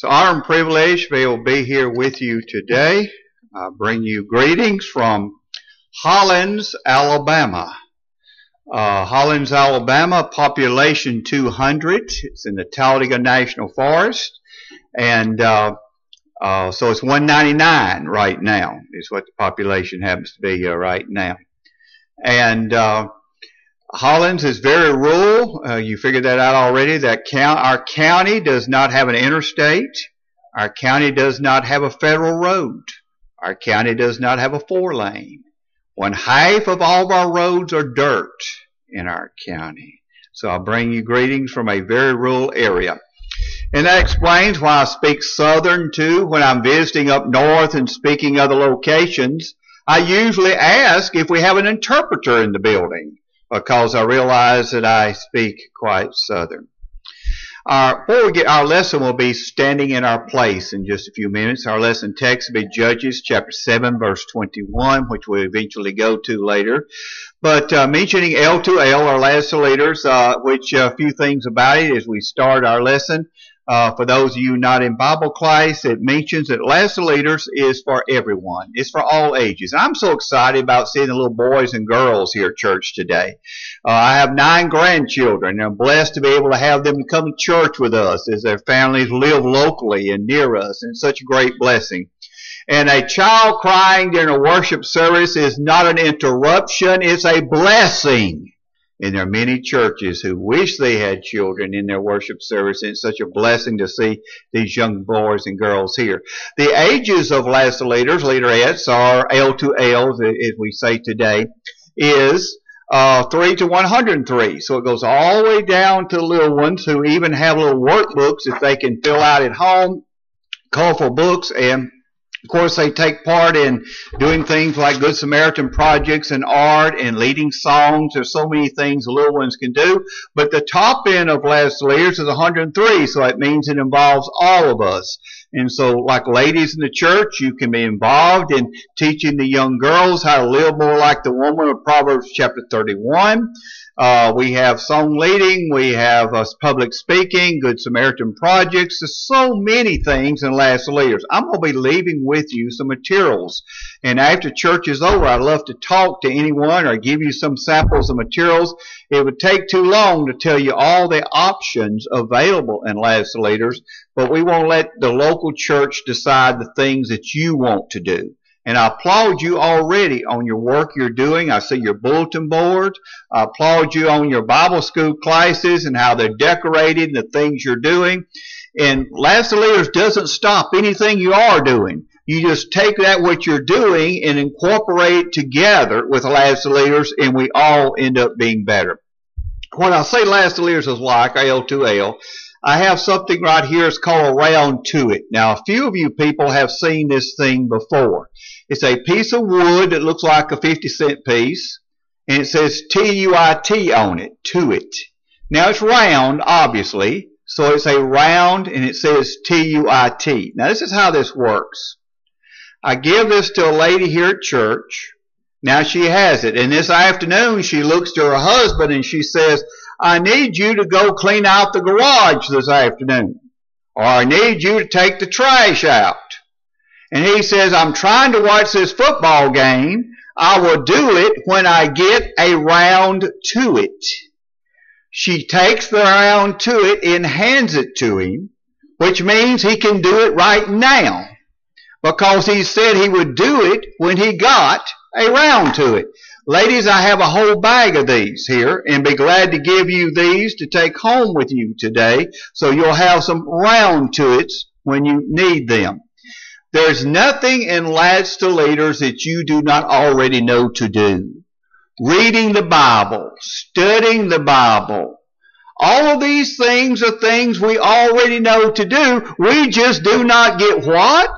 It's an honor and privilege to be able to be here with you today. I bring you greetings from Hollins, Alabama. Hollins, Alabama, population 200. It's in the Talladega National Forest. And so it's 199 right now is what the population happens to be here right now. And Hollins is very rural. You figured that out already. Our county does not have an interstate. Our county does not have a federal road. Our county does not have a 4-lane. 1/2 of all of our roads are dirt in our county. So I bring you greetings from a very rural area. And that explains why I speak Southern too. When I'm visiting up north and speaking other locations, I usually ask if we have an interpreter in the building, because I realize that I speak quite Southern. Before we get our lesson, will be standing in our place in just a few minutes. Our lesson text will be Judges chapter 7, verse 21, which we'll eventually go to later. But mentioning L2L, our last leaders, which a few things about it as we start our lesson. For those of you not in Bible class, it mentions that last leaders is for everyone. It's for all ages. I'm so excited about seeing the little boys and girls here at church today. I have 9 grandchildren, and I'm blessed to be able to have them come to church with us as their families live locally and near us, and such a great blessing. And a child crying during a worship service is not an interruption, it's a blessing. And there are many churches who wish they had children in their worship service, and it's such a blessing to see these young boys and girls here. The ages of last leaders, leaderettes, or L2Ls, as we say today, is 3 to 103. So it goes all the way down to the little ones who even have little workbooks that they can fill out at home, colorful books, and of course, they take part in doing things like Good Samaritan projects and art and leading songs. There's so many things the little ones can do. But the top end of last leaders is 103, so it means it involves all of us. And so, like ladies in the church, you can be involved in teaching the young girls how to live more like the woman of Proverbs chapter 31. We have song leading, we have public speaking, Good Samaritan projects. There's so many things in last leaders. I'm going to be leaving with you some materials. And after church is over, I'd love to talk to anyone or give you some samples of materials. It would take too long to tell you all the options available in last leaders, but we won't let the local church decide the things that you want to do. And I applaud you already on your work you're doing. I see your bulletin board. I applaud you on your Bible school classes and how they're decorated and the things you're doing. And last leaders doesn't stop anything you are doing. You just take that what you're doing and incorporate it together with last leaders, and we all end up being better. When I say last leaders is like L2L, I have something right here. It's called a round to it. Now, a few of you people have seen this thing before. It's a piece of wood that looks like a 50-cent piece, and it says TUIT on it, to it. Now, it's round, obviously, so it's a round, and it says TUIT. Now, this is how this works. I give this to a lady here at church. Now, she has it, and this afternoon, she looks to her husband, and she says, I need you to go clean out the garage this afternoon, or I need you to take the trash out. And he says, I'm trying to watch this football game. I will do it when I get a round to it. She takes the round to it and hands it to him, which means he can do it right now, because he said he would do it when he got a round to it. Ladies, I have a whole bag of these here, and be glad to give you these to take home with you today, so you'll have some round to its when you need them. There's nothing in Lads to Leaders that you do not already know to do. Reading the Bible, studying the Bible, all of these things are things we already know to do. We just do not get what?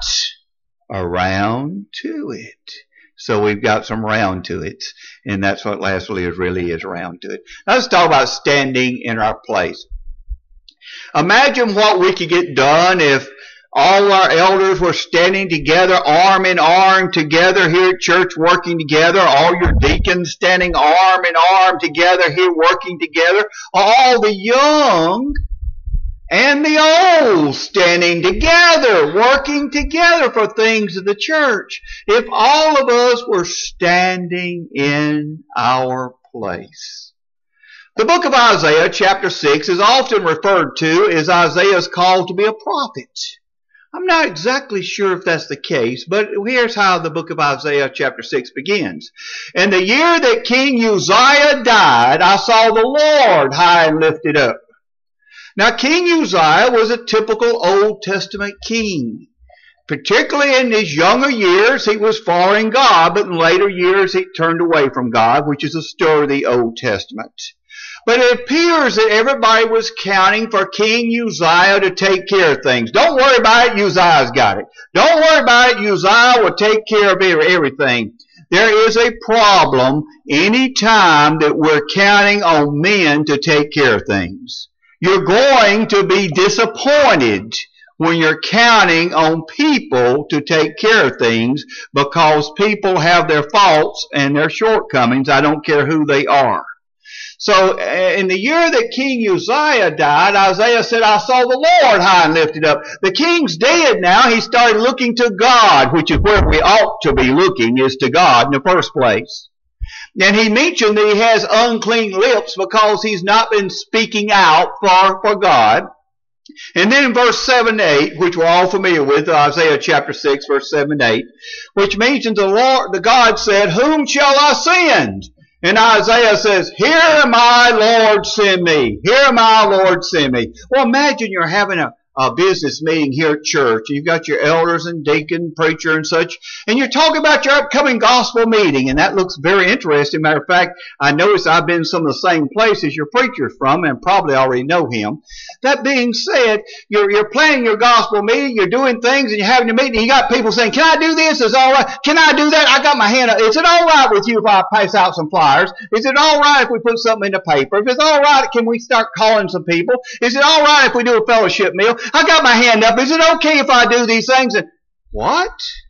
Around to it. So we've got some round to it, and that's what last leaders really is, round to it. Now let's talk about standing in our place. Imagine what we could get done if all our elders were standing together, arm in arm together here at church, working together. All your deacons standing arm in arm together here, working together. All the young and the old standing together, working together for things of the church. If all of us were standing in our place. The book of Isaiah, chapter 6, is often referred to as Isaiah's call to be a prophet. I'm not exactly sure if that's the case, but here's how the book of Isaiah chapter 6 begins. In the year that King Uzziah died, I saw the Lord high and lifted up. Now, King Uzziah was a typical Old Testament king. Particularly in his younger years, he was following God, but in later years he turned away from God, which is a story of the Old Testament. But it appears that everybody was counting for King Uzziah to take care of things. Don't worry about it, Uzziah's got it. Don't worry about it, Uzziah will take care of everything. There is a problem any time that we're counting on men to take care of things. You're going to be disappointed when you're counting on people to take care of things, because people have their faults and their shortcomings. I don't care who they are. So in the year that King Uzziah died, Isaiah said, I saw the Lord high and lifted up. The king's dead now. He started looking to God, which is where we ought to be looking, is to God in the first place. And he mentioned that he has unclean lips because he's not been speaking out for God. And then in verse 7 and 8, which we're all familiar with, Isaiah chapter 6, verse 7 and 8, which mentions the God said, whom shall I send? And Isaiah says, here am I, Lord, send me. Here am I, Lord, send me. Well, imagine you're having a business meeting here at church. You've got your elders and deacon, preacher and such, and you're talking about your upcoming gospel meeting, and that looks very interesting. Matter of fact, I notice I've been in some of the same places your preacher's from and probably already know him. That being said, you're planning your gospel meeting, you're doing things, and you're having a meeting, and you got people saying, can I do this? Is it all right? Can I do that? I got my hand up. Is it all right with you if I pass out some flyers? Is it all right if we put something in the paper? If it's all right, can we start calling some people? Is it all right if we do a fellowship meal? I got my hand up. Is it okay if I do these things? And what?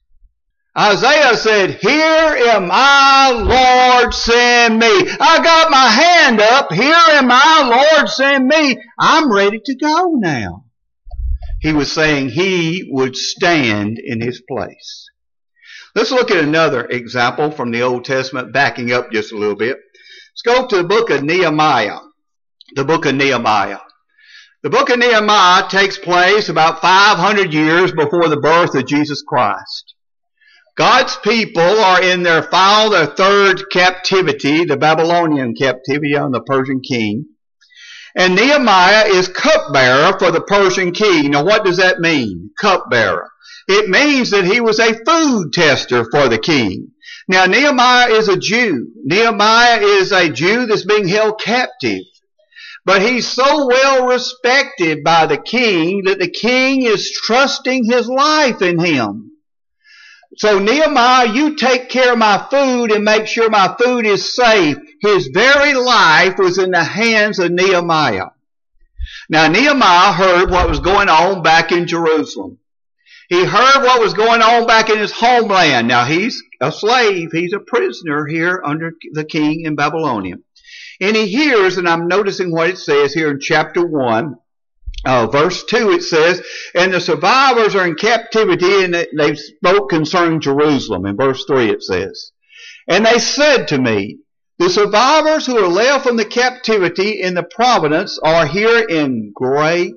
Isaiah said, here am I, Lord, send me. I got my hand up. Here am I, Lord, send me. I'm ready to go now. He was saying he would stand in his place. Let's look at another example from the Old Testament, backing up just a little bit. Let's go to the book of Nehemiah. The book of Nehemiah. The book of Nehemiah takes place about 500 years before the birth of Jesus Christ. God's people are in their third captivity, the Babylonian captivity under the Persian king. And Nehemiah is cupbearer for the Persian king. Now what does that mean, cupbearer? It means that he was a food tester for the king. Now Nehemiah is a Jew. Nehemiah is a Jew that's being held captive. But he's so well respected by the king that the king is trusting his life in him. So Nehemiah, you take care of my food and make sure my food is safe. His very life was in the hands of Nehemiah. Now Nehemiah heard what was going on back in Jerusalem. He heard what was going on back in his homeland. Now he's a slave. He's a prisoner here under the king in Babylonia. And he hears, and I'm noticing what it says here in chapter 1, verse 2, it says, and the survivors are in captivity, and they spoke concerning Jerusalem. In verse 3 it says, and they said to me, the survivors who are left from the captivity in the province are here in great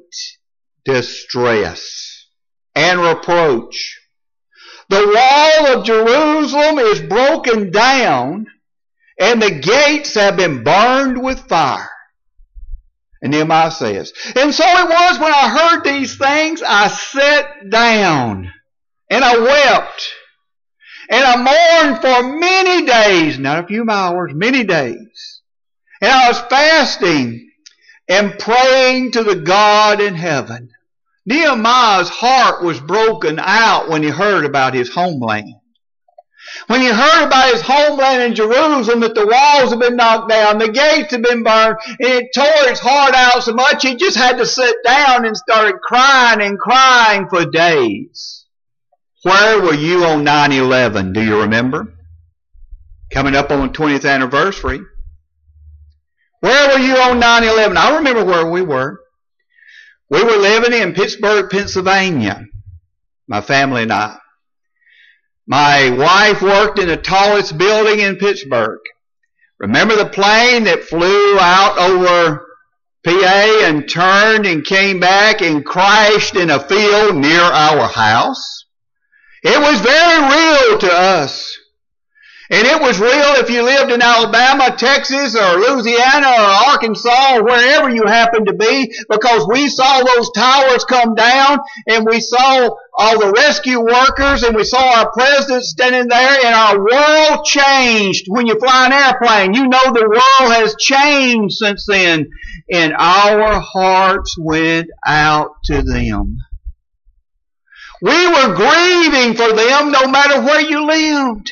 distress and reproach. The wall of Jerusalem is broken down, and the gates have been burned with fire. And Nehemiah says, and so it was when I heard these things, I sat down and I wept and I mourned for many days, not a few hours, many days. And I was fasting and praying to the God in heaven. Nehemiah's heart was broken out when he heard about his homeland. When he heard about his homeland in Jerusalem, that the walls had been knocked down, the gates had been burned, and it tore his heart out so much he just had to sit down and started crying and crying for days. Where were you on 9/11? Do you remember? Coming up on the 20th anniversary. Where were you on 9/11? I remember where we were. We were living in Pittsburgh, Pennsylvania, my family and I. My wife worked in the tallest building in Pittsburgh. Remember the plane that flew out over PA and turned and came back and crashed in a field near our house? It was very real to us. And it was real if you lived in Alabama, Texas, or Louisiana, or Arkansas, or wherever you happened to be, because we saw those towers come down, and we saw all the rescue workers, and we saw our president standing there, and our world changed. When you fly an airplane, you know the world has changed since then. And our hearts went out to them. We were grieving for them no matter where you lived.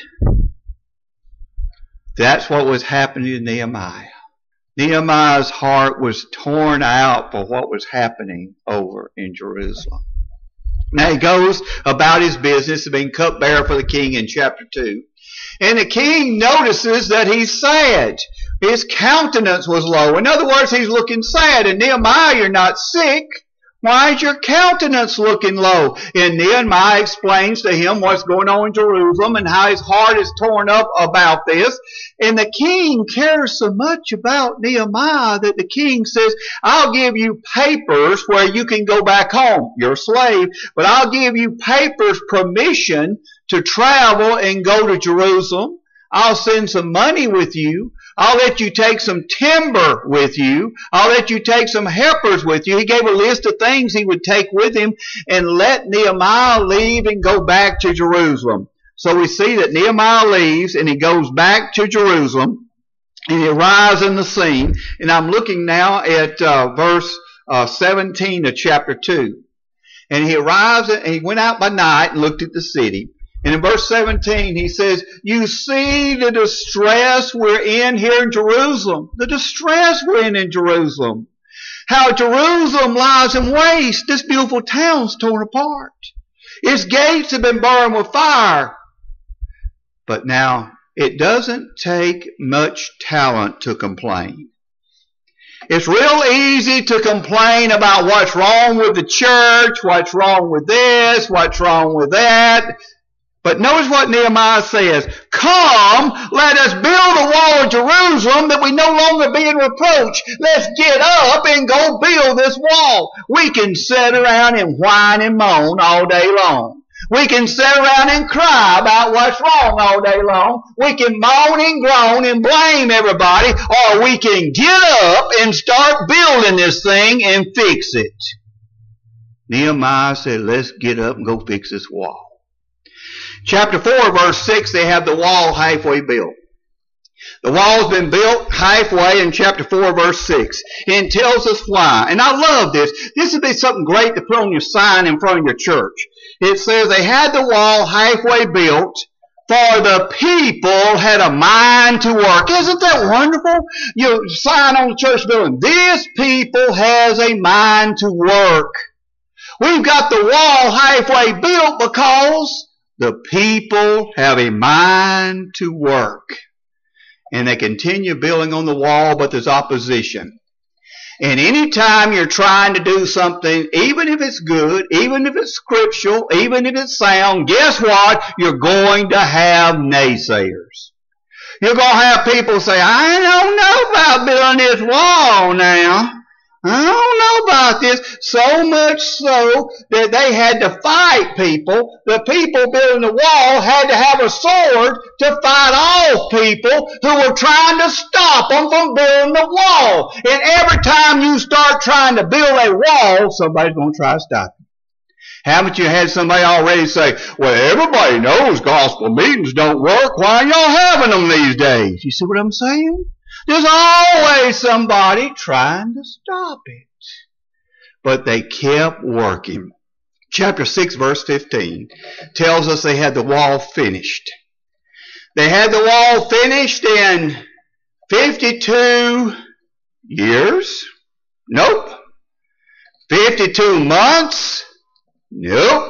That's what was happening to Nehemiah. Nehemiah's heart was torn out for what was happening over in Jerusalem. Now he goes about his business of being cupbearer for the king in chapter 2. And the king notices that he's sad. His countenance was low. In other words, he's looking sad. And Nehemiah, you're not sick. Why is your countenance looking low? And Nehemiah explains to him what's going on in Jerusalem and how his heart is torn up about this. And the king cares so much about Nehemiah that the king says, I'll give you papers where you can go back home. You're a slave, but I'll give you papers, permission to travel and go to Jerusalem. I'll send some money with you. I'll let you take some timber with you. I'll let you take some helpers with you. He gave a list of things he would take with him and let Nehemiah leave and go back to Jerusalem. So we see that Nehemiah leaves and he goes back to Jerusalem and he arrives in the scene. And I'm looking now at verse 17 of chapter 2. And he arrives and he went out by night and looked at the city. And in verse 17, he says, you see the distress we're in here in Jerusalem. The distress we're in Jerusalem. How Jerusalem lies in waste. This beautiful town's torn apart. Its gates have been burned with fire. But now, it doesn't take much talent to complain. It's real easy to complain about what's wrong with the church, what's wrong with this, what's wrong with that. But notice what Nehemiah says. Come, let us build a wall of Jerusalem that we no longer be in reproach. Let's get up and go build this wall. We can sit around and whine and moan all day long. We can sit around and cry about what's wrong all day long. We can moan and groan and blame everybody, or we can get up and start building this thing and fix it. Nehemiah said, let's get up and go fix this wall. Chapter 4, verse 6, they have the wall halfway built. The wall's been built halfway in chapter 4, verse 6. And it tells us why. And I love this. This would be something great to put on your sign in front of your church. It says they had the wall halfway built, for the people had a mind to work. Isn't that wonderful? You sign on the church building, this people has a mind to work. We've got the wall halfway built because the people have a mind to work. And they continue building on the wall, but there's opposition. And anytime you're trying to do something, even if it's good, even if it's scriptural, even if it's sound, guess what? You're going to have naysayers. You're going to have people say, I don't know about building this wall now. I don't know about this. So much so that they had to fight people. The people building the wall had to have a sword to fight off people who were trying to stop them from building the wall. And every time you start trying to build a wall, somebody's going to try to stop you. Haven't you had somebody already say, well, everybody knows gospel meetings don't work. Why are y'all having them these days? You see what I'm saying? There's always somebody trying to stop it. But they kept working. Chapter 6, verse 15 tells us they had the wall finished. They had the wall finished in 52 years? Nope. 52 months? Nope.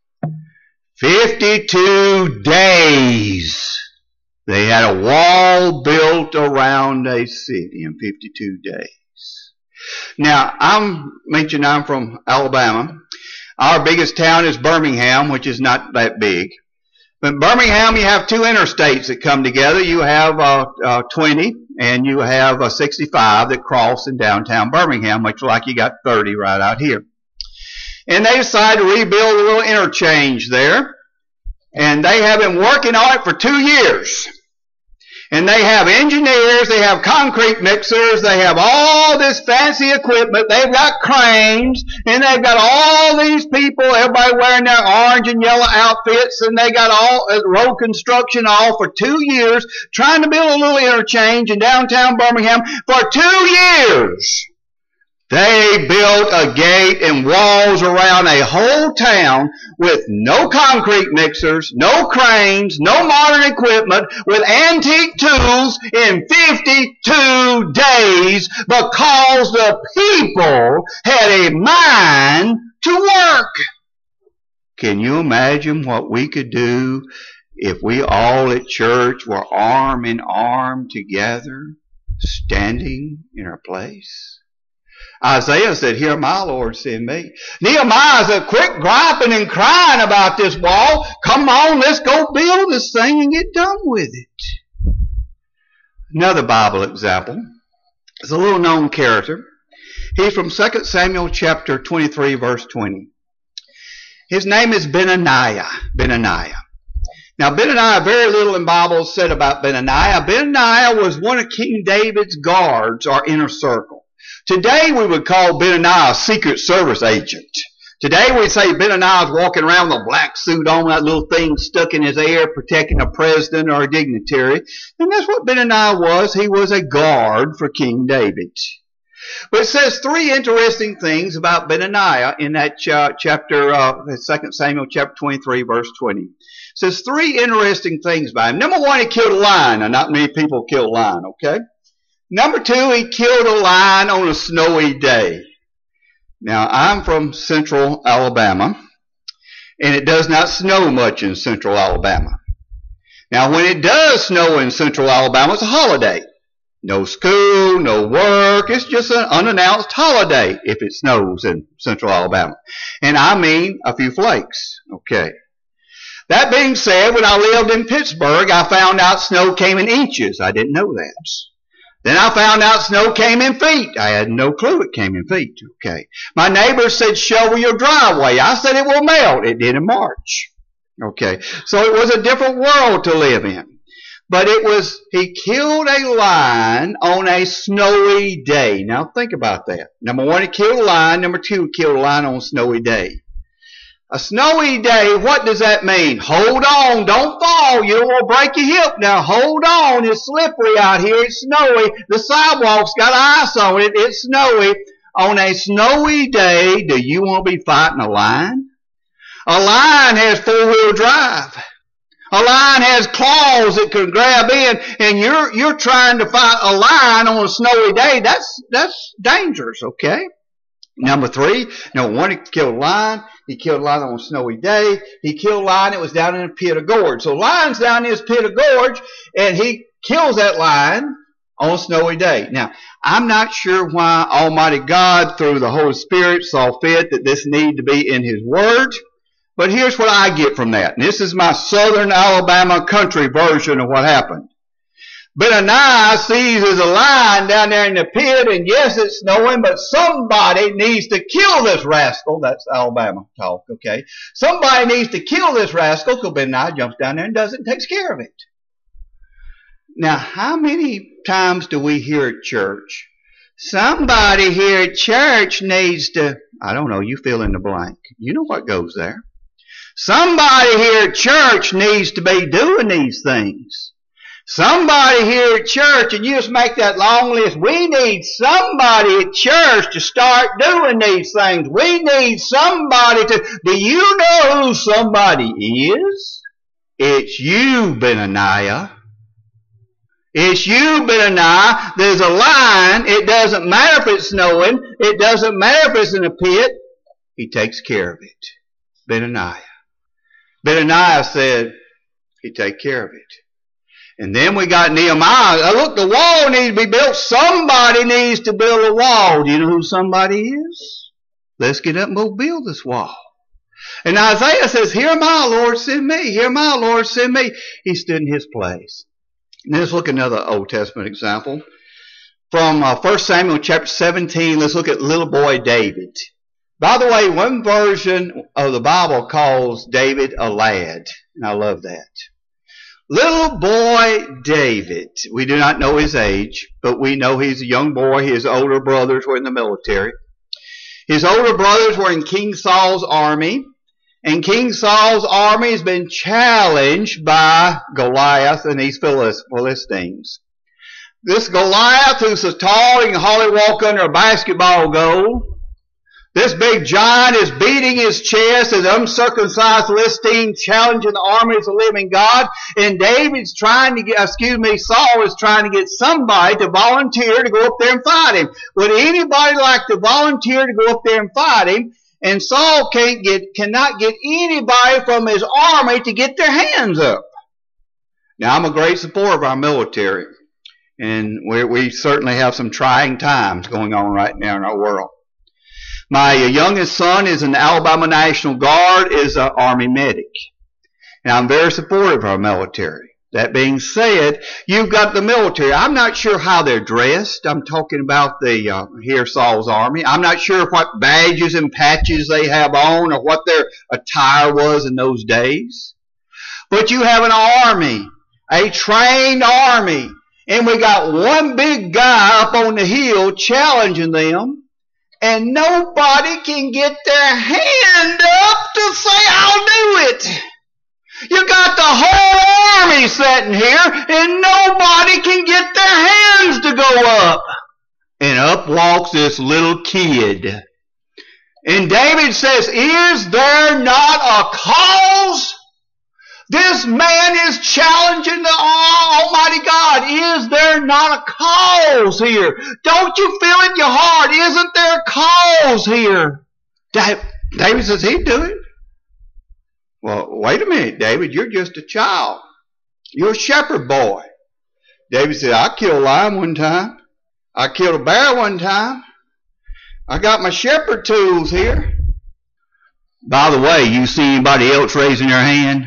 52 days. They had a wall built around a city in 52 days. Now, I'm from Alabama. Our biggest town is Birmingham, which is not that big. But in Birmingham, you have two interstates that come together. You have 20 and you have 65 that cross in downtown Birmingham, much like you got 30 right out here. And they decided to rebuild a little interchange there. And they have been working on it for 2 years. And they have engineers, they have concrete mixers, they have all this fancy equipment, they've got cranes, and they've got all these people, everybody wearing their orange and yellow outfits, and they got all road construction all for 2 years, trying to build a little interchange in downtown Birmingham for 2 years. They built a gate and walls around a whole town with no concrete mixers, no cranes, no modern equipment, with antique tools in 52 days because the people had a mind to work. Can you imagine what we could do if we all at church were arm in arm together, standing in our place? Isaiah said, "Here my Lord, send me." Nehemiah said, "Quit griping and crying about this wall. Come on, let's go build this thing and get done with it." Another Bible example is a little known character. He's from 2 Samuel chapter 23, verse 20. His name is Benaiah. Now, Benaiah, very little in the Bible is said about Benaiah. Benaiah was one of King David's guards, or inner circle. Today we would call Benaiah a Secret Service agent. Today we'd say Benaiah is walking around with a black suit on, that little thing stuck in his ear, protecting a president or a dignitary. And that's what Benaiah was. He was a guard for King David. But it says three interesting things about Benaiah in that chapter, 2 Samuel chapter 23, verse 20. It says three interesting things about him. Number one, he killed a lion. Now, not many people kill a lion, okay? Number two, he killed a lion on a snowy day. Now, I'm from central Alabama, and it does not snow much in central Alabama. Now, when it does snow in central Alabama, it's a holiday. No school, no work. It's just an unannounced holiday if it snows in central Alabama. And I mean a few flakes. Okay. That being said, when I lived in Pittsburgh, I found out snow came in inches. I didn't know that. Then I found out snow came in feet. I had no clue it came in feet. Okay. My neighbor said, "Shovel your driveway." I said, "It will melt." It did in March. Okay. So it was a different world to live in. But he killed a lion on a snowy day. Now think about that. Number one, he killed a lion. Number two, he killed a lion on a snowy day. A snowy day, what does that mean? Hold on, don't fall, you will break your hip. Now hold on, it's slippery out here, it's snowy, the sidewalk's got ice on it, it's snowy. On a snowy day, do you want to be fighting a lion? A lion has four-wheel drive. A lion has claws that can grab in, and you're trying to fight a lion on a snowy day. That's dangerous, okay? Number three, number one, he killed a lion. He killed a lion on a snowy day. He killed a lion that was down in a pit of gorge. So lion's down in this pit of gorge, and he kills that lion on a snowy day. Now, I'm not sure why Almighty God, through the Holy Spirit, saw fit that this needed to be in His Word. But here's what I get from that. And this is my southern Alabama country version of what happened. Benaiah sees there's a lion down there in the pit, and yes, it's snowing, but somebody needs to kill this rascal. That's Alabama talk, okay? Somebody needs to kill this rascal, so Benaiah jumps down there and does it and takes care of it. Now, how many times do we hear at church, somebody here at church needs to, I don't know, you fill in the blank. You know what goes there. Somebody here at church needs to be doing these things. Somebody here at church, and you just make that long list. We need somebody at church to start doing these things. We need somebody to, do you know who somebody is? It's you, Benaiah. It's you, Benaiah. There's a lion. It doesn't matter if it's snowing. It doesn't matter if it's in a pit. He takes care of it. Benaiah. Benaiah said he'd take care of it. And then we got Nehemiah. Look, the wall needs to be built. Somebody needs to build a wall. Do you know who somebody is? Let's get up and go build this wall. And Isaiah says, here am I, Lord, send me. Here am I, Lord, send me. He stood in his place. And let's look at another Old Testament example. From 1 Samuel chapter 17, let's look at little boy David. By the way, one version of the Bible calls David a lad. And I love that. Little boy David. We do not know his age, but we know he's a young boy. His older brothers were in the military. His older brothers were in King Saul's army. And King Saul's army has been challenged by Goliath and these Philistines. This Goliath, who's so tall he can hardly walk under a basketball goal. This big giant is beating his chest as uncircumcised Philistine challenging the army of the living God. And David's trying to get, Saul is trying to get somebody to volunteer to go up there and fight him. Would anybody like to volunteer to go up there and fight him? And Saul cannot get anybody from his army to get their hands up. Now, I'm a great supporter of our military. And we certainly have some trying times going on right now in our world. My youngest son is in the Alabama National Guard, is an Army medic. And I'm very supportive of our military. That being said, you've got the military. I'm not sure how they're dressed. I'm talking about here Saul's army. I'm not sure what badges and patches they have on or what their attire was in those days. But you have an army, a trained army. And we got one big guy up on the hill challenging them. And nobody can get their hand up to say, I'll do it. You got the whole army sitting here, and nobody can get their hands to go up. And up walks this little kid. And David says, is there not a cause? This man is challenging the Almighty God. Is there not a cause here? Don't you feel it in your heart? Isn't there a cause here? David says, he'd do it. Well, wait a minute, David. You're just a child. You're a shepherd boy. David said, I killed a lion one time. I killed a bear one time. I got my shepherd tools here. By the way, you see anybody else raising their hand?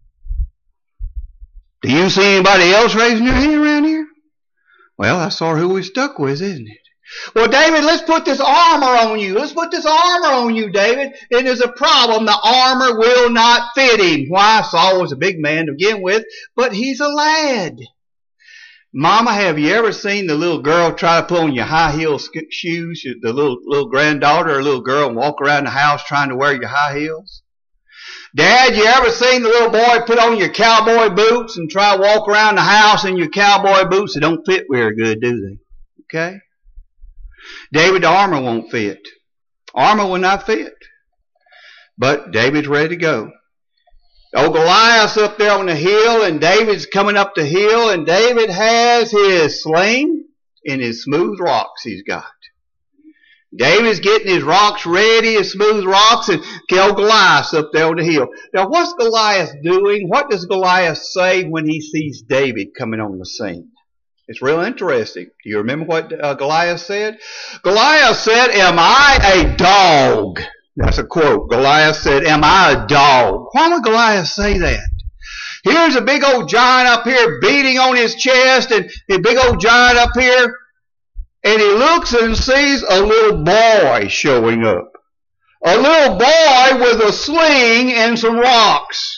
Do you see anybody else raising their hand around here? Well, that's sort of who we're stuck with, isn't it? Well, David, let's put this armor on you. Let's put this armor on you, David. And there's a problem. The armor will not fit him. Why? Saul was a big man to begin with, but he's a lad. Mama, have you ever seen the little girl try to put on your high heel shoes, the little granddaughter or little girl, and walk around the house trying to wear your high heels? Dad, you ever seen the little boy put on your cowboy boots and try to walk around the house in your cowboy boots? They don't fit very good, do they? Okay? David's armor won't fit. Armor will not fit. But David's ready to go. Old Goliath's up there on the hill, and David's coming up the hill, and David has his sling and his smooth rocks he's got. David's getting his rocks ready, his smooth rocks, and old Goliath's up there on the hill. Now, what's Goliath doing? What does Goliath say when he sees David coming on the scene? It's real interesting. Do you remember what Goliath said? Goliath said, am I a dog? That's a quote. Goliath said, am I a dog? Why would Goliath say that? Here's a big old giant up here beating on his chest, and a big old giant up here. And he looks and sees a little boy showing up. A little boy with a sling and some rocks.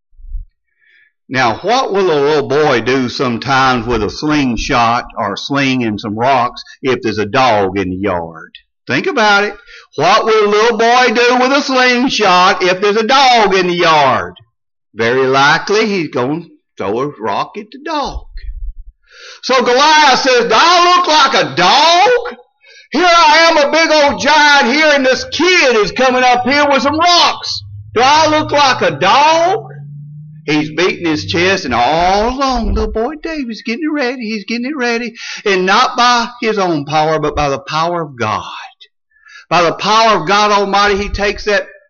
Now, what will a little boy do sometimes with a slingshot or a sling and some rocks if there's a dog in the yard? Think about it. What will a little boy do with a slingshot if there's a dog in the yard? Very likely he's going to throw a rock at the dog. So Goliath says, do I look like a dog? Here I am, a big old giant here, and this kid is coming up here with some rocks. Do I look like a dog? He's beating his chest, and all along, little boy David's getting it ready. He's getting it ready. And not by his own power, but by the power of God. By the power of God Almighty, he takes that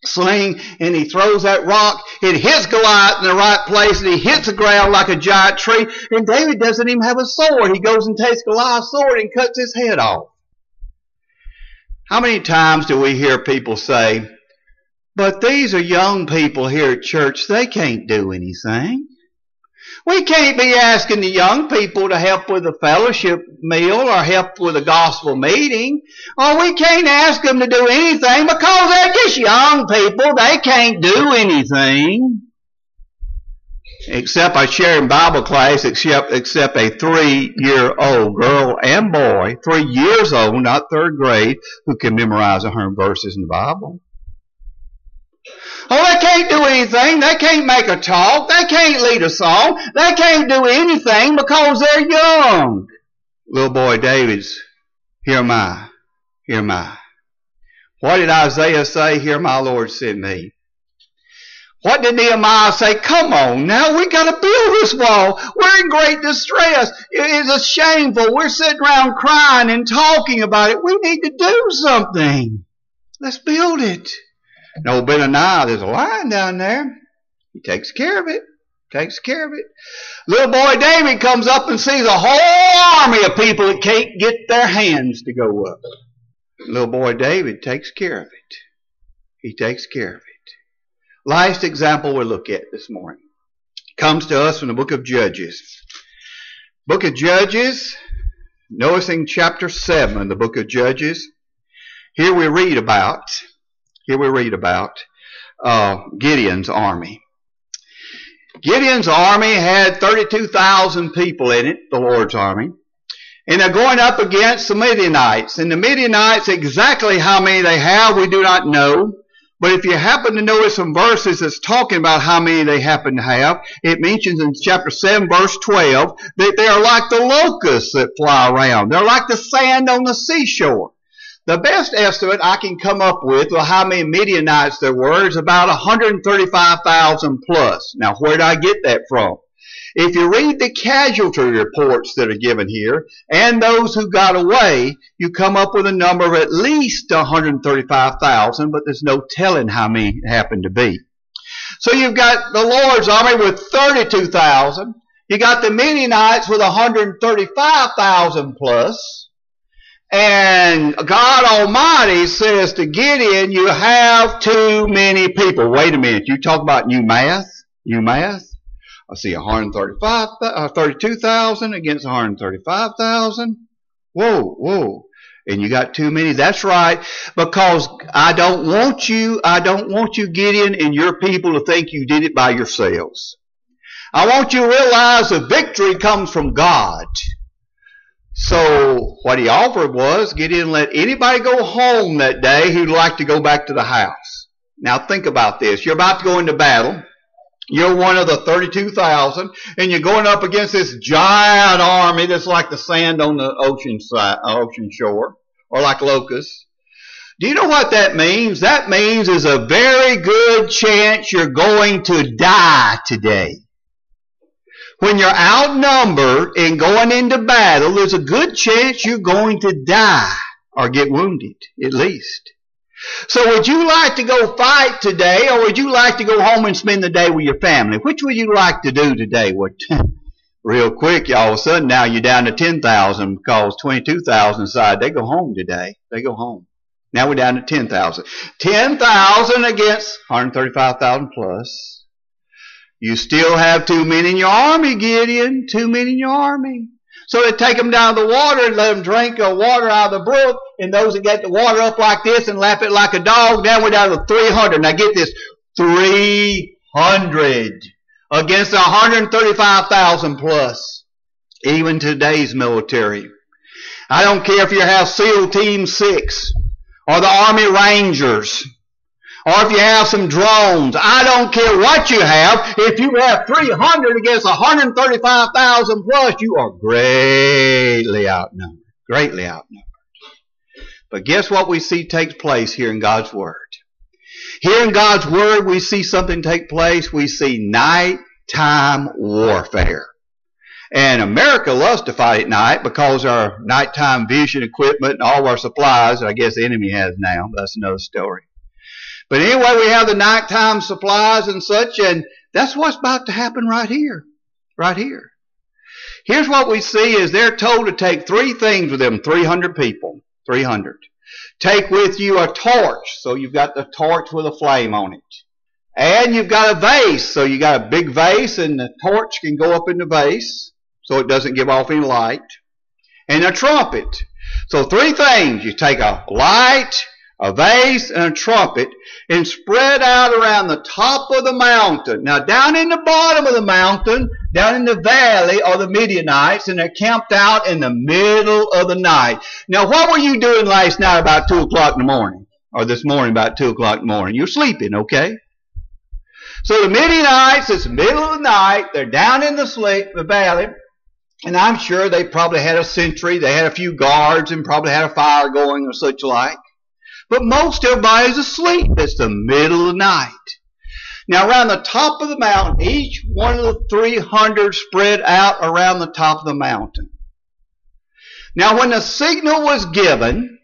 sling, and he throws that rock. It hits Goliath in the right place, and he hits the ground like a giant tree. And David doesn't even have a sword. He goes and takes Goliath's sword and cuts his head off. How many times do we hear people say, but these are young people here at church, they can't do anything. We can't be asking the young people to help with a fellowship meal or help with a gospel meeting. Or we can't ask them to do anything because they're just young people. They can't do anything. Except I share in Bible class, except a 3-year-old girl and boy, 3 years old, not third grade, who can memorize 100 verses in the Bible. Oh, they can't do anything. They can't make a talk. They can't lead a song. They can't do anything because they're young. Little boy David's, here am I. Here am I. What did Isaiah say? Here my Lord sent me. What did Nehemiah say? Come on now, we got to build this wall. We're in great distress. It is shameful. We're sitting around crying and talking about it. We need to do something. Let's build it. And old Benaniah, there's a lion down there. He takes care of it. Takes care of it. Little boy David comes up and sees a whole army of people that can't get their hands to go up. Little boy David takes care of it. He takes care of it. Last example we'll look at this morning comes to us from the book of Judges. Book of Judges, noticing chapter 7 of the book of Judges. Here we read about Gideon's army. Gideon's army had 32,000 people in it, the Lord's army. And they're going up against the Midianites. And the Midianites, exactly how many they have, we do not know. But if you happen to notice some verses that's talking about how many they happen to have, it mentions in chapter 7, verse 12, that they are like the locusts that fly around. They're like the sand on the seashore. The best estimate I can come up with of how many Midianites there were is about 135,000 plus. Now, where did I get that from? If you read the casualty reports that are given here, and those who got away, you come up with a number of at least 135,000, but there's no telling how many happened to be. So you've got the Lord's army with 32,000. You got the Midianites with 135,000 plus. And God Almighty says to Gideon, you have too many people. Wait a minute, you talk about new math? New math? I see 32,000 against 135,000. Whoa. And you got too many. That's right. Because I don't want you, Gideon, and your people to think you did it by yourselves. I want you to realize the victory comes from God. So what he offered was, Gideon let anybody go home that day who'd like to go back to the house. Now think about this. You're about to go into battle. You're one of the 32,000, and you're going up against this giant army that's like the sand on the ocean shore, or like locusts. Do you know what that means? That means there's a very good chance you're going to die today. When you're outnumbered and going into battle, there's a good chance you're going to die or get wounded, at least. So would you like to go fight today, or would you like to go home and spend the day with your family? Which would you like to do today? Well, real quick, all of a sudden now you're down to 10,000 because 22,000 decided they go home today. They go home. Now we're down to 10,000. 10,000 against 135,000 plus. You still have too many in your army, Gideon. Too many in your army. So they take them down to the water and let them drink water out of the brook. And those that get the water up like this and lap it like a dog, now we're down to 300. Now get this, 300 against 135,000 plus. Even today's military. I don't care if you have SEAL Team 6 or the Army Rangers, or if you have some drones. I don't care what you have. If you have 300 against 135,000 plus, you are greatly outnumbered. Greatly outnumbered. But guess what we see takes place here in God's Word? Here in God's Word, we see something take place. We see nighttime warfare. And America loves to fight at night because our nighttime vision equipment and all of our supplies, I guess the enemy has now. That's another story. But anyway, we have the nighttime supplies and such, and that's what's about to happen right here. Right here. Here's what we see is they're told to take 3 things with them, 300 people. 300. Take with you a torch, so you've got the torch with a flame on it. And you've got a vase, so you got a big vase, and the torch can go up in the vase, so it doesn't give off any light. And a trumpet. So 3 things. You take a light, a vase, and a trumpet, and spread out around the top of the mountain. Now, down in the bottom of the mountain, down in the valley, are the Midianites, and they're camped out in the middle of the night. Now, what were you doing last night about 2 o'clock in the morning? Or this morning about 2 o'clock in the morning? You're sleeping, okay? So the Midianites, it's the middle of the night, they're down in the valley, and I'm sure they probably had a sentry, they had a few guards, and probably had a fire going or such like. But most everybody's asleep. It's the middle of the night. Now around the top of the mountain, each one of the 300 spread out around the top of the mountain. Now when the signal was given,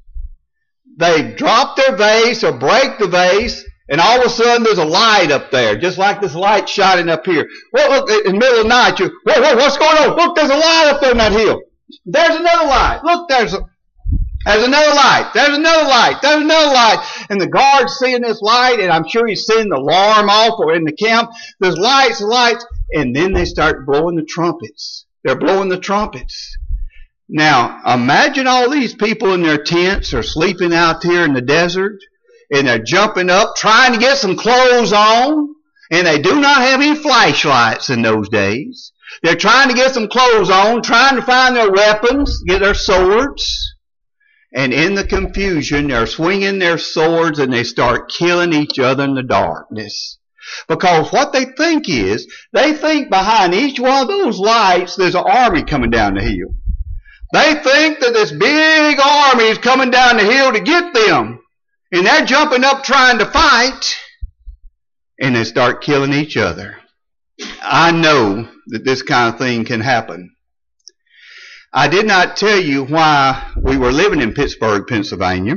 they drop their vase or break the vase, and all of a sudden there's a light up there, just like this light shining up here. Well, look, in the middle of the night, what's going on? Look, there's a light up there on that hill. There's another light. Look, there's another light. There's another light. There's another light. And the guard's seeing this light, and I'm sure he's seeing the alarm off or in the camp. There's lights and lights. And then they start blowing the trumpets. They're blowing the trumpets. Now, imagine all these people in their tents are sleeping out here in the desert, and they're jumping up, trying to get some clothes on, and they do not have any flashlights in those days. They're trying to get some clothes on, trying to find their weapons, get their swords. And in the confusion, they're swinging their swords and they start killing each other in the darkness. Because what they think is, they think behind each one of those lights, there's an army coming down the hill. They think that this big army is coming down the hill to get them. And they're jumping up trying to fight. And they start killing each other. I know that this kind of thing can happen. I did not tell you why we were living in Pittsburgh, Pennsylvania.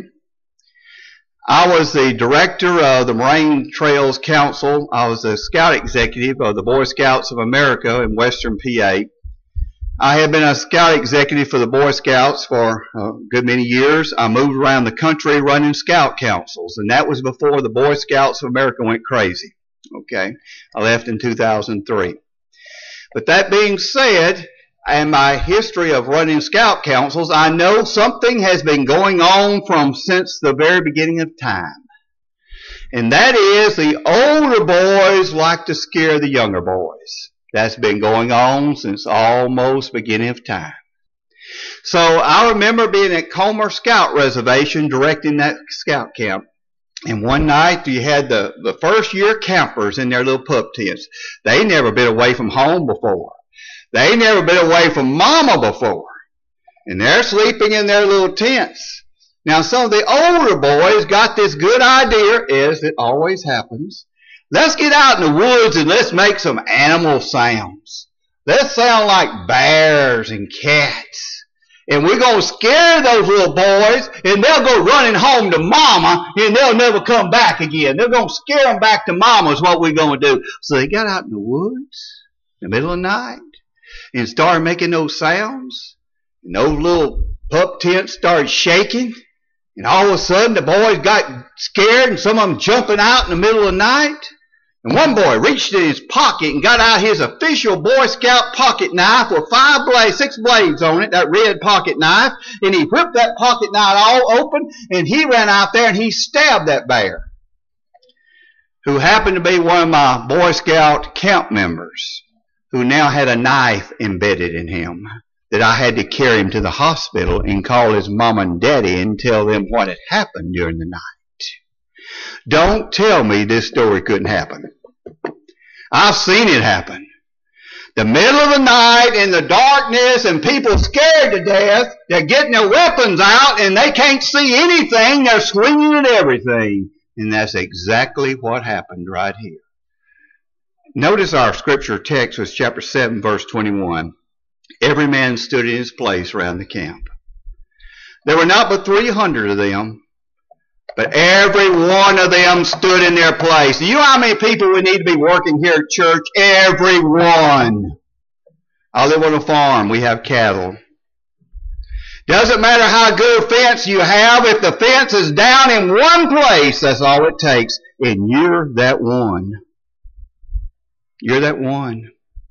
I was the director of the Moraine Trails Council. I was the scout executive of the Boy Scouts of America in Western PA. I had been a scout executive for the Boy Scouts for a good many years. I moved around the country running scout councils, and that was before the Boy Scouts of America went crazy. Okay, I left in 2003. But that being said, in my history of running scout councils, I know something has been going on since the very beginning of time. And that is the older boys like to scare the younger boys. That's been going on since almost beginning of time. So I remember being at Comer Scout Reservation directing that scout camp. And one night you had the first year campers in their little pup tents. They never been away from home before. They never been away from mama before. And they're sleeping in their little tents. Now some of the older boys got this good idea, as it always happens. Let's get out in the woods and let's make some animal sounds. Let's sound like bears and cats. And we're going to scare those little boys, and they'll go running home to mama, and they'll never come back again. They're going to scare them back to mama is what we're going to do. So they got out in the woods in the middle of the night and started making those sounds. And those little pup tents started shaking. And all of a sudden the boys got scared, and some of them jumping out in the middle of the night. And one boy reached in his pocket and got out his official Boy Scout pocket knife with 6 blades on it, that red pocket knife. And he whipped that pocket knife all open, and he ran out there and he stabbed that bear, who happened to be one of my Boy Scout camp members, who now had a knife embedded in him, that I had to carry him to the hospital and call his mom and daddy and tell them what had happened during the night. Don't tell me this story couldn't happen. I've seen it happen. The middle of the night in the darkness and people scared to death, they're getting their weapons out and they can't see anything, they're swinging at everything. And that's exactly what happened right here. Notice our scripture text was chapter 7, verse 21. Every man stood in his place around the camp. There were not but 300 of them, But every one of them stood in their place. You know how many people we need to be working here at church? Every one. I live on a farm. We have cattle. Doesn't matter how good a fence you have. If the fence is down in one place, that's all it takes. And you're that one. You're that one.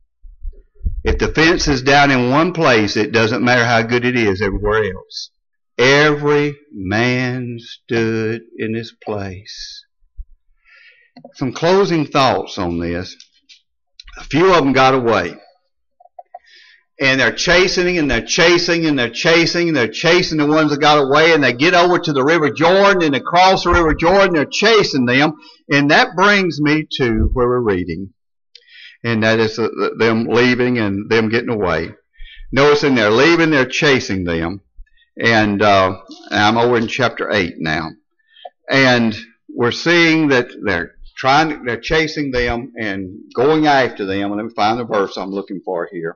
If the fence is down in one place, it doesn't matter how good it is everywhere else. Every man stood in his place. Some closing thoughts on this. A few of them got away. And they're chasing and they're chasing and they're chasing and they're chasing the ones that got away, and they get over to the River Jordan and they cross the River Jordan, they're chasing them. And that brings me to where we're reading. And that is them leaving and them getting away. Noticing they're leaving, they're chasing them. And I'm over in chapter 8 now. And we're seeing that they're chasing them and going after them. And let me find the verse I'm looking for here.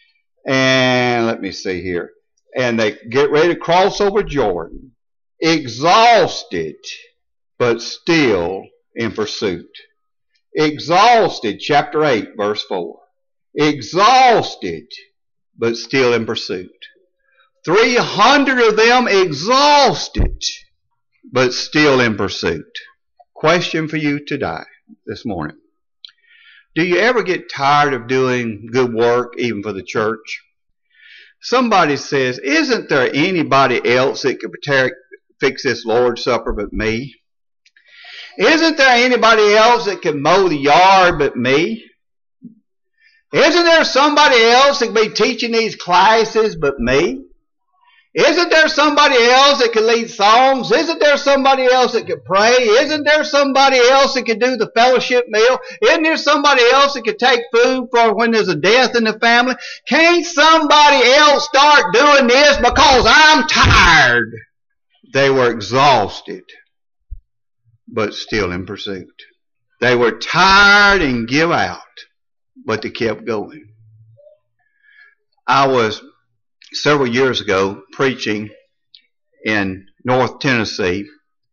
And let me see here. And they get ready to cross over Jordan, exhausted, but still in pursuit. Exhausted, chapter 8, verse 4. Exhausted, but still in pursuit. 300 of them exhausted, but still in pursuit. Question for you today, this morning. Do you ever get tired of doing good work, even for the church? Somebody says, isn't there anybody else that could fix this Lord's Supper but me? Isn't there anybody else that can mow the yard but me? Isn't there somebody else that can be teaching these classes but me? Isn't there somebody else that can lead songs? Isn't there somebody else that can pray? Isn't there somebody else that can do the fellowship meal? Isn't there somebody else that can take food for when there's a death in the family? Can't somebody else start doing this because I'm tired? They were exhausted, but still in pursuit. They were tired and give out, but they kept going. I was several years ago preaching in North Tennessee,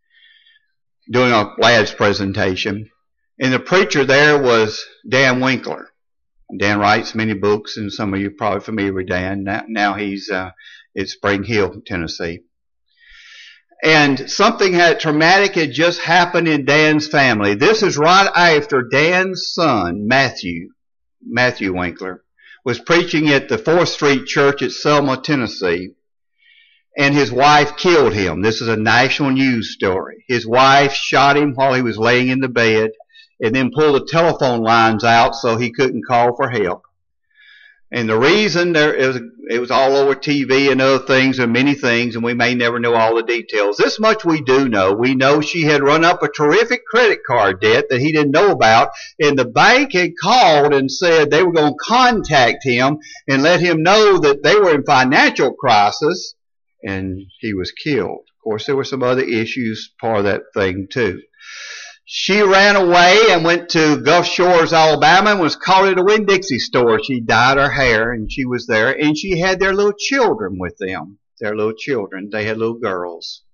doing a lad's presentation, and the preacher there was Dan Winkler. Dan writes many books, and some of you are probably familiar with Dan. Now he's at Spring Hill, Tennessee. And something traumatic had just happened in Dan's family. This is right after Dan's son, Matthew Winkler, was preaching at the 4th Street Church at Selma, Tennessee, and his wife killed him. This is a national news story. His wife shot him while he was laying in the bed and then pulled the telephone lines out so he couldn't call for help. And the reason it was all over TV and other things and many things, and we may never know all the details. This much we do know. We know she had run up a terrific credit card debt that he didn't know about, and the bank had called and said they were going to contact him and let him know that they were in financial crisis, and he was killed. Of course, there were some other issues part of that thing too. She ran away and went to Gulf Shores, Alabama, and was caught at a Winn-Dixie store. She dyed her hair, and she was there, and she had their little children with them. Their little children. They had little girls.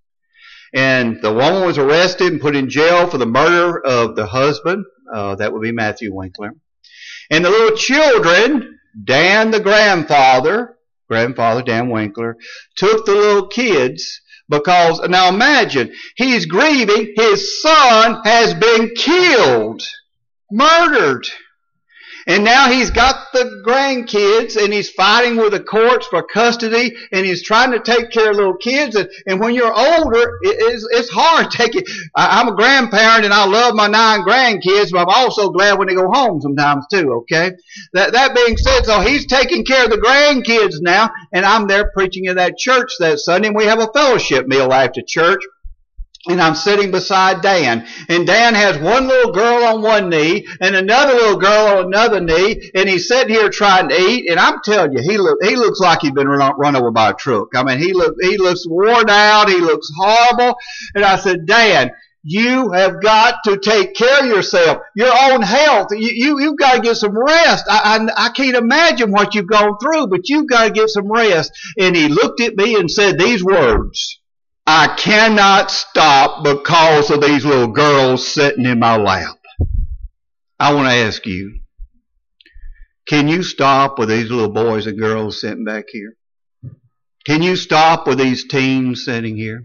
And the woman was arrested and put in jail for the murder of the husband. That would be Matthew Winkler. And the little children, Dan, the grandfather, Dan Winkler, took the little kids. Because, now imagine, he's grieving, his son has been killed, murdered. And now he's got the grandkids and he's fighting with the courts for custody and he's trying to take care of little kids. And when you're older, it's hard to take it. I'm a grandparent and I love my 9 grandkids, but I'm also glad when they go home sometimes too, okay? That being said, so he's taking care of the grandkids now, and I'm there preaching in that church that Sunday, and we have a fellowship meal after church. And I'm sitting beside Dan. And Dan has one little girl on one knee and another little girl on another knee. And he's sitting here trying to eat. And I'm telling you, he looks like he'd been run over by a truck. I mean, he looks worn out. He looks horrible. And I said, Dan, you have got to take care of yourself. Your own health. You've got to get some rest. I can't imagine what you've gone through, but you've got to get some rest. And he looked at me and said these words. I cannot stop because of these little girls sitting in my lap. I want to ask you, can you stop with these little boys and girls sitting back here? Can you stop with these teens sitting here?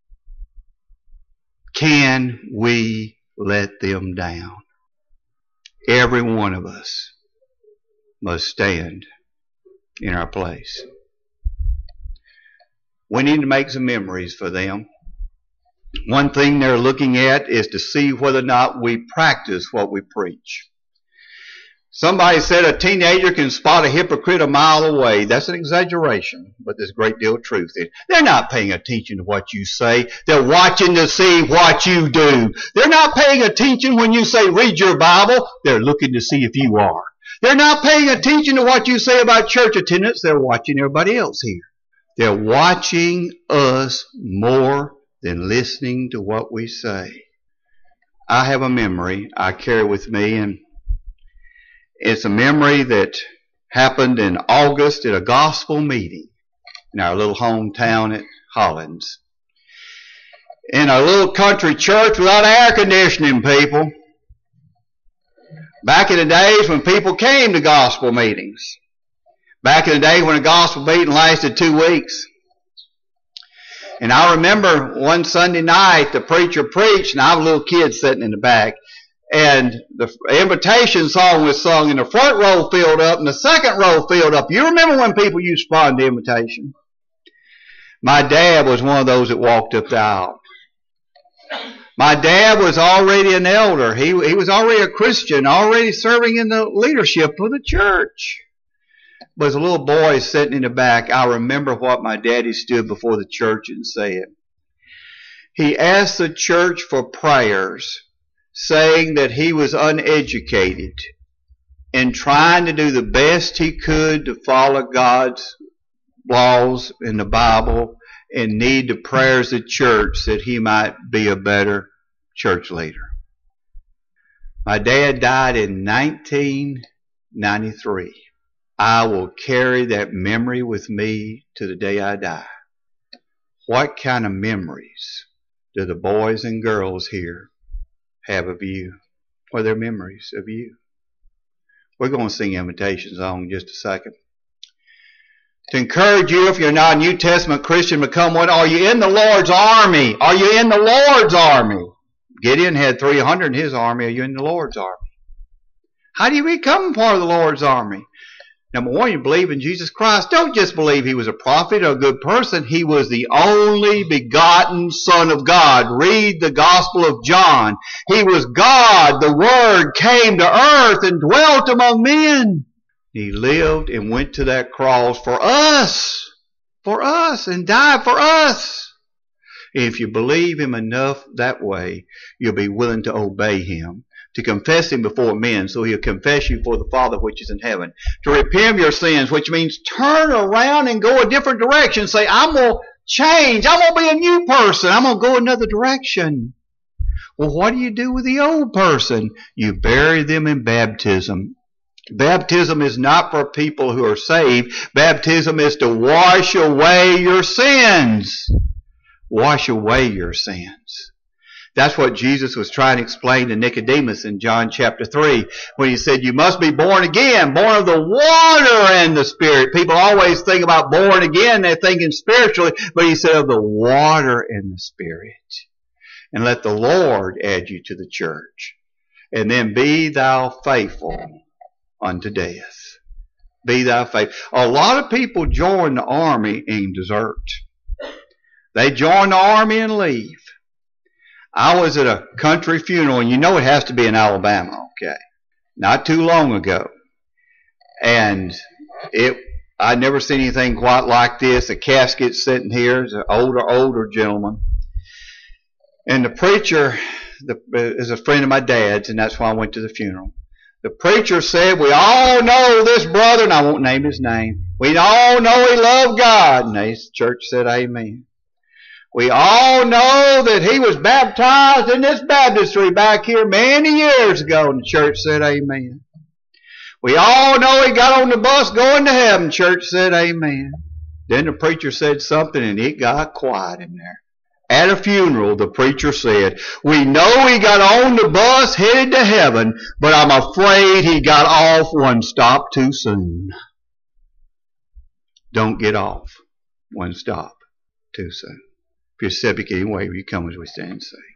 Can we let them down? Every one of us must stand in our place. We need to make some memories for them. One thing they're looking at is to see whether or not we practice what we preach. Somebody said a teenager can spot a hypocrite a mile away. That's an exaggeration, but there's a great deal of truth in it. They're not paying attention to what you say. They're watching to see what you do. They're not paying attention when you say read your Bible. They're looking to see if you are. They're not paying attention to what you say about church attendance. They're watching everybody else here. They're watching us more than listening to what we say. I have a memory I carry with me, and it's a memory that happened in August at a gospel meeting in our little hometown at Hollins. In a little country church without air conditioning, people. Back in the days when people came to gospel meetings. Back in the day when a gospel meeting lasted 2 weeks. And I remember one Sunday night the preacher preached, and I was a little kid sitting in the back. And the invitation song was sung, and the front row filled up, and the second row filled up. You remember when people used to respond to invitation? My dad was one of those that walked up the aisle. My dad was already an elder. He was already a Christian, already serving in the leadership of the church. But as a little boy sitting in the back, I remember what my daddy stood before the church and said. He asked the church for prayers, saying that he was uneducated and trying to do the best he could to follow God's laws in the Bible and need the prayers of the church that he might be a better church leader. My dad died in 1993. I will carry that memory with me to the day I die. What kind of memories do the boys and girls here have of you? What are their memories of you? We're going to sing invitation song in just a second. To encourage you, if you're not a New Testament Christian, become one. Are you in the Lord's army? Are you in the Lord's army? Gideon had 300 in his army. Are you in the Lord's army? How do you become part of the Lord's army? Number one, you believe in Jesus Christ. Don't just believe he was a prophet or a good person. He was the only begotten Son of God. Read the Gospel of John. He was God. The Word came to earth and dwelt among men. He lived and went to that cross for us, and died for us. If you believe him enough that way, you'll be willing to obey him, to confess him before men, so he'll confess you for the Father which is in heaven. To repent of your sins, which means turn around and go a different direction. Say, I'm going to change. I'm going to be a new person. I'm going to go another direction. Well, what do you do with the old person? You bury them in baptism. Baptism is not for people who are saved. Baptism is to wash away your sins. Wash away your sins. That's what Jesus was trying to explain to Nicodemus in John chapter 3 when he said, you must be born again, born of the water and the Spirit. People always think about born again, they're thinking spiritually, but he said of the water and the Spirit. And let the Lord add you to the church. And then be thou faithful unto death. Be thou faithful. A lot of people join the army and desert. They join the army and leave. I was at a country funeral, and you know it has to be in Alabama, okay? Not too long ago. And I'd never seen anything quite like this. A casket sitting here. It's an older gentleman. And the preacher is a friend of my dad's, and that's why I went to the funeral. The preacher said, we all know this brother, and I won't name his name. We all know he loved God. And the church said, amen. We all know that he was baptized in this baptistry back here many years ago. And the church said, amen. We all know he got on the bus going to heaven. Church said, amen. Then the preacher said something, and it got quiet in there. At a funeral, the preacher said, "We know he got on the bus headed to heaven, but I'm afraid he got off one stop too soon." Don't get off one stop too soon. If you're civic anyway, you come as we stand and say.